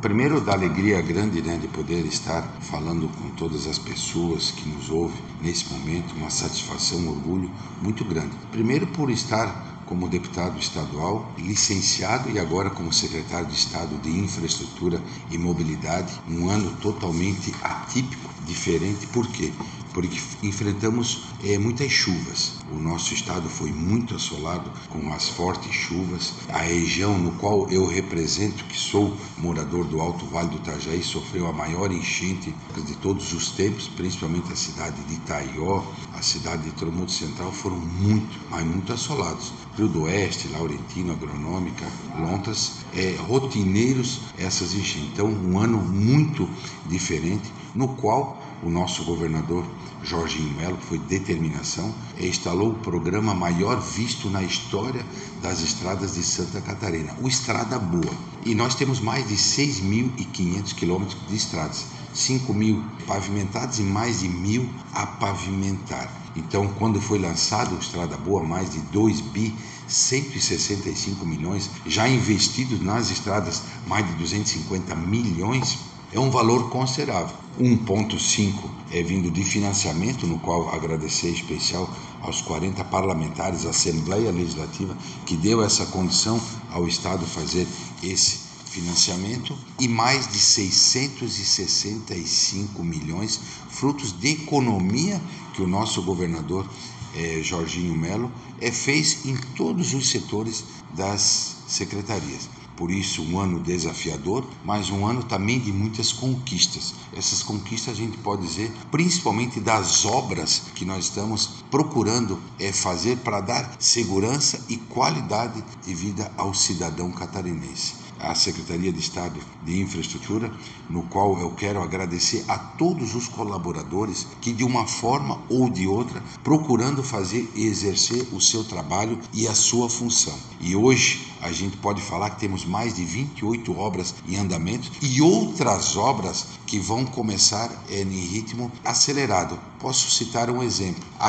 Primeiro, da alegria grande, de poder estar falando com todas as pessoas que nos ouvem nesse momento, uma satisfação, um orgulho muito grande. Primeiro, por estar como deputado estadual, licenciado e agora como secretário de Estado de Infraestrutura e Mobilidade, um ano totalmente atípico, diferente. Por quê? Porque enfrentamos muitas chuvas. O nosso estado foi muito assolado com as fortes chuvas. A região no qual eu represento, que sou morador do Alto Vale do Itajaí, sofreu a maior enchente de todos os tempos, principalmente a cidade de Itaió, a cidade de Tromudo Central, foram muito assolados. Rio do Oeste, Laurentino, Agronômica, Lontas, rotineiros essas enchentes. Então, um ano muito diferente, no qual o nosso governador Jorginho Melo, que foi determinação, instalou o programa maior visto na história das estradas de Santa Catarina, o Estrada Boa. E nós temos mais de 6.500 quilômetros de estradas, 5.000 pavimentadas e mais de 1.000 a pavimentar. Então, quando foi lançado o Estrada Boa, mais de 2 bi, 165 milhões, já investidos nas estradas, mais de 250 milhões, é um valor considerável. 1,5 é vindo de financiamento, no qual agradecer especial aos 40 parlamentares, a Assembleia Legislativa, que deu essa condição ao Estado fazer esse financiamento, e mais de 665 milhões, frutos de economia que o nosso governador Jorginho Melo fez em todos os setores das secretarias. Por isso, um ano desafiador, mas um ano também de muitas conquistas. Essas conquistas a gente pode dizer, principalmente das obras que nós estamos procurando fazer para dar segurança e qualidade de vida ao cidadão catarinense. A Secretaria de Estado de Infraestrutura, no qual eu quero agradecer a todos os colaboradores que, de uma forma ou de outra, procurando fazer e exercer o seu trabalho e a sua função. E hoje a gente pode falar que temos mais de 28 obras em andamento e outras obras que vão começar em ritmo acelerado. Posso citar um exemplo, a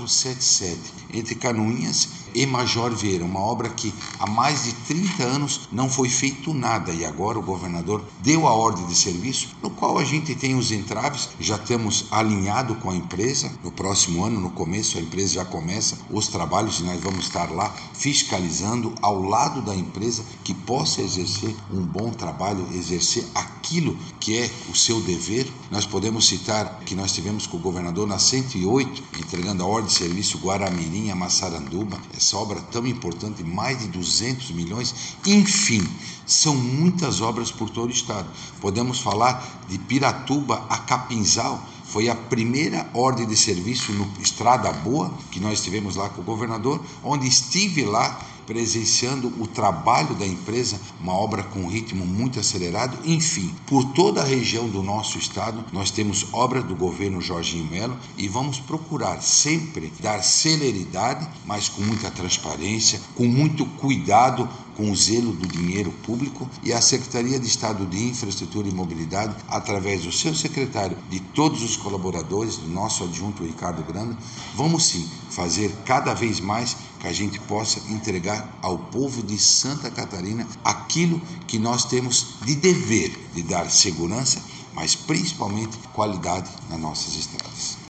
477, entre Canoinhas e Major Vieira, uma obra que há mais de 30 anos não foi feito nada, e agora o governador deu a ordem de serviço, no qual a gente tem os entraves, já estamos alinhado com a empresa. No próximo ano, no começo, a empresa já começa os trabalhos e nós vamos estar lá fiscalizando ao lado da empresa, que possa exercer um bom trabalho, exercer aquilo que é o seu dever. Nós podemos citar que nós tivemos com o governador na 108, entregando a ordem de serviço Guaramirim a Massaranduba, essa obra tão importante, mais de 200 milhões, enfim, são muitas obras por todo o estado. Podemos falar de Piratuba a Capinzal, foi a primeira ordem de serviço no Estrada Boa, que nós tivemos lá com o governador, onde estive lá presenciando o trabalho da empresa, uma obra com ritmo muito acelerado. Enfim, por toda a região do nosso estado, nós temos obras do governo Jorginho Melo e vamos procurar sempre dar celeridade, mas com muita transparência, com muito cuidado, com o zelo do dinheiro público. E a Secretaria de Estado de Infraestrutura e Mobilidade, através do seu secretário, de todos os colaboradores, do nosso adjunto Ricardo Granda, vamos sim fazer cada vez mais que a gente possa entregar ao povo de Santa Catarina aquilo que nós temos de dever, de dar segurança, mas principalmente qualidade nas nossas estradas.